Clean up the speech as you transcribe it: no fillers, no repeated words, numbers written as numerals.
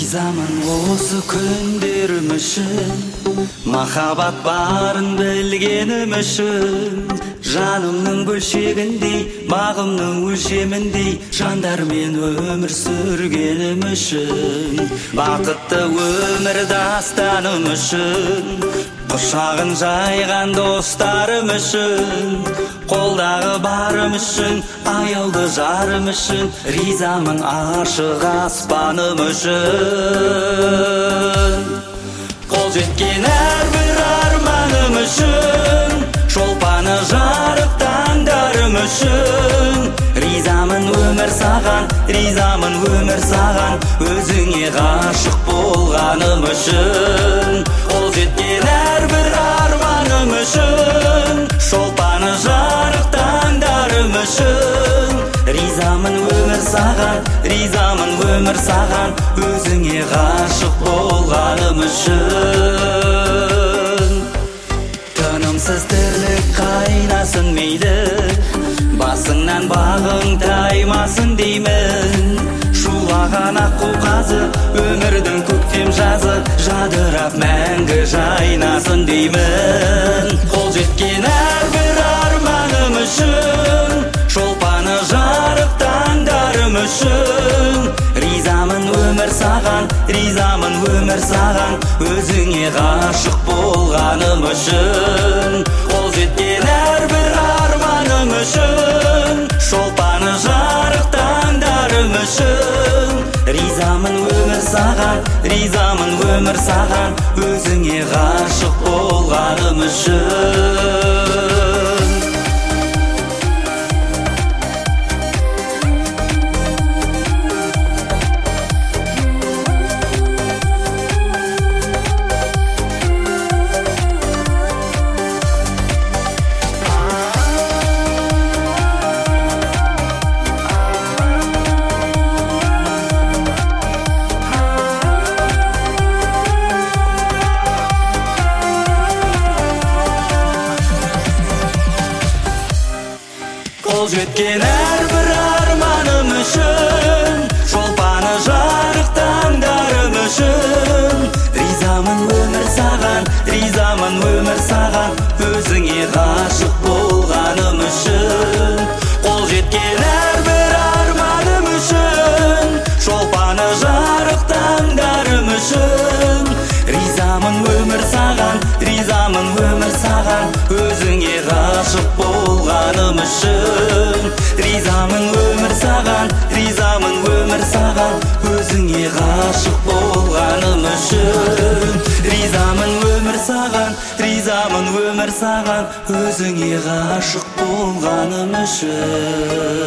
Ризамын осы күндерім үшін, махаббат барын білгенім үшін. Жанымның бөлшегіндей, бағымның өлшеміндей, жандармен өмір сүргенім үшін. Бақытты өмір дастаным үшін, құшағын жайған достарым үшін. Қолдағы барым үшін, аяулы жарым үшін, ризамын ашық аспаным үшін. Қол жеткен әрбір арманым үшін, шолпаны жарық таңдарым үшін. Ризамын өмір саған, ризамын өмір саған, өзіңе ғашық болғаным үшін. Қол жеткен әрбір арманым үшін, шолпаны жарық таңдарым үшін. Ризамын өмір саған, ризамын өмір саған, өзіңе ғашық болғаным үшін. Тынымсыз тірлік қайнасын мейлі, басыңнан бағың таймасын деймін. Шулаған аққу қазы, өмірдің көктем жазы, жадырап мәңгі жайнасын деймін. Қол жеткен әрбір арманым үшін, шолпаны жарық таңдарым үшін. Ризамын өмір саған, ризамын өмір саған, өзіңе ғашық болғаным үшін. Қол жеткен әрбір арманым үшін, шолпаны жарық таңдарым үшін. Ризамын өмір саған, ризамын өмір саған, өзіңе ғашық болғаным үшін. Қол жеткен әрбір арманым үшін, шолпаны жарық таңдарым үшін. Ризамын өмір саған, ризамын өмір саған, өзіңе ғашық болғаным үшін. Қол жеткен әрбір арманым үшін, шолпаны жарық таңдарым үшін. Ризамын өмір саған, ризамын өмір саған, өзіңе ғашық болғаным үшін. Ризамын өмір саған, ризамын өмір саған, өзіңе ғашық болғаным үшін. Ризамын өмір саған, ризамын өмір саған, өзіңе ғашық болғаным үшін.